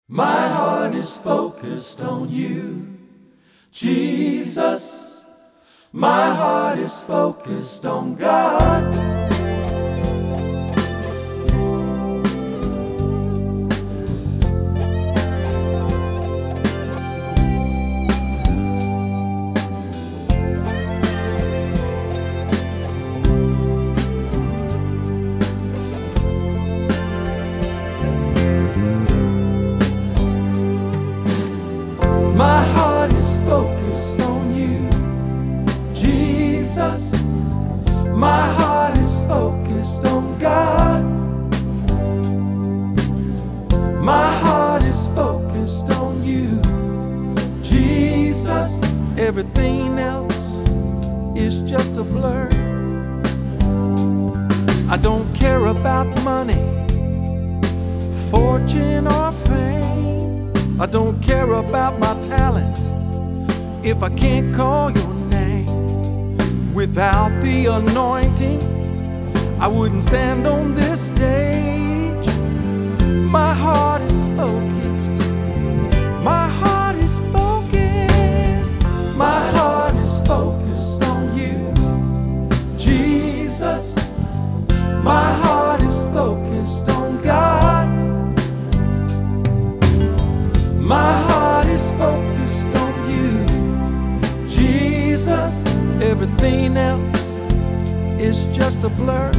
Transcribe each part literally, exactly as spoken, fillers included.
My heart is focused on you, Jesus. My heart is focused on God. My heart is focused on you, Jesus. My heart is focused on God. My heart is focused on you, Jesus. Everything else is just a blur. I don't care about money, fortune or fame. I don't care about my talent if I can't call your name. Without the anointing, I wouldn't stand on this stage. My heart is focused. My heart is focused. My heart is focused on you, Jesus. My heart is focused on God. My heart is focused on you, Jesus. Everything else is just a blur.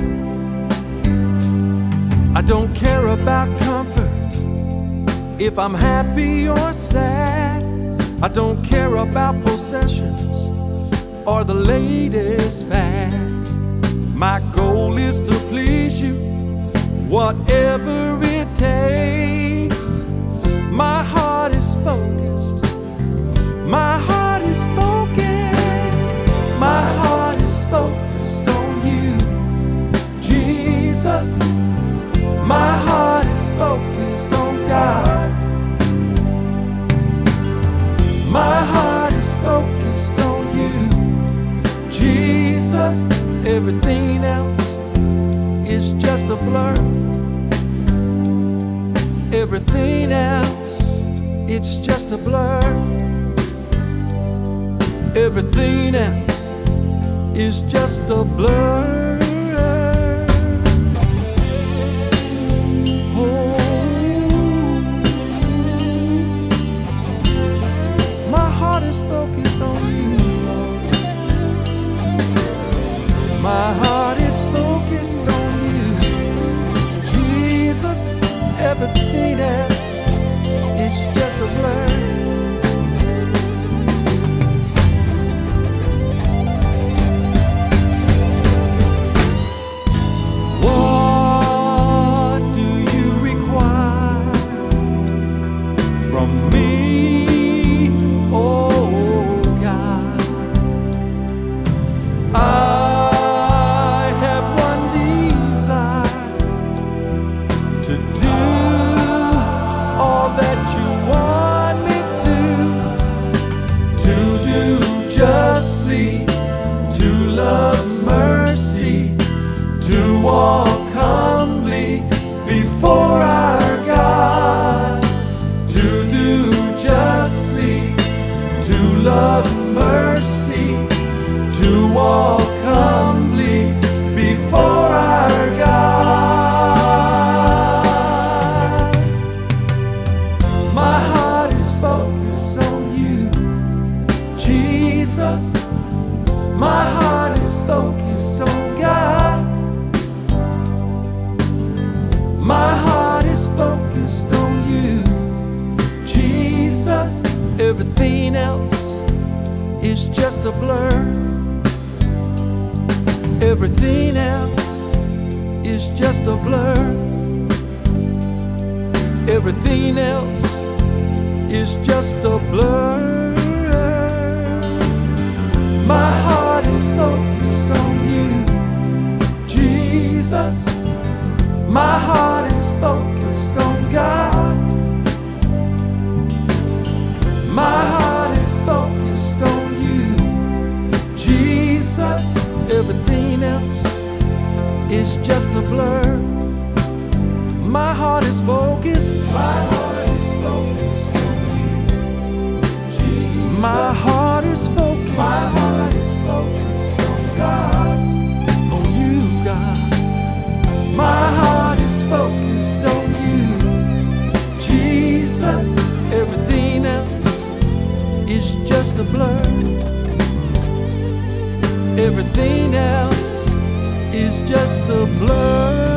I don't care about comfort, if I'm happy or sad. I don't care about possessions or the latest fad. My goal is to please you, whatever it takes. My heart is focused. My heart is focused. My heart is focused on you, Jesus. My heart is focused on God. My heart is focused on you, Jesus. Everything else is just a blur. Everything else, it's just a blur. Everything else is just a blur. Oh, my heart is focused on you, Lord. My heart is focused on you, Jesus. Everything else is just a blur. What do you require from me, oh God? I have one desire, to do all that you want me to, to do justly, to love mercy, to walk humbly before our God, to do justly, to love mercy, to walk humbly before our God. My heart is focused on you, Jesus. My heart is focused on God. My heart is focused on you, Jesus. Everything else is just a blur. Everything else is just a blur. Everything else is just a blur. My heart is focused on you, Jesus. My heart is focused on God. My heart is focused on you, Jesus. Everything else is just a blur. My heart is focused. My heart is focused. Everything else is just a blur.